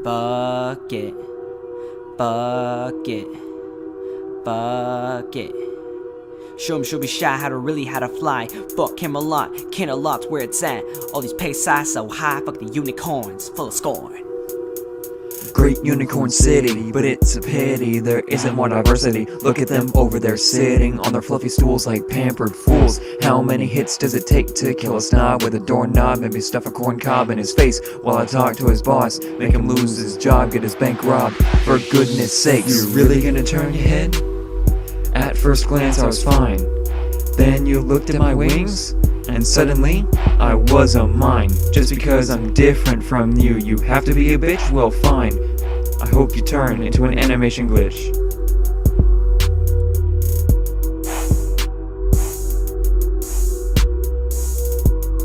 Bucket, bucket, bucket. Show him she'll be shy, how to fly. Fuck him a lot, Canterlot's where it's at. All these pay size so high, fuck the unicorns, full of scorn. Great unicorn city, but it's a pity there isn't more diversity. Look at them over there sitting on their fluffy stools like pampered fools. How many hits does it take to kill a snob with a doorknob? Maybe stuff a corn cob in his face while I talk to his boss, make him lose his job, get his bank robbed. For goodness sakes, you're really gonna turn your head? At first glance I was fine, then you looked at my wings, and suddenly I was a mine. Just because I'm different from you, you have to be a bitch? Well fine, I hope you turn into an animation glitch.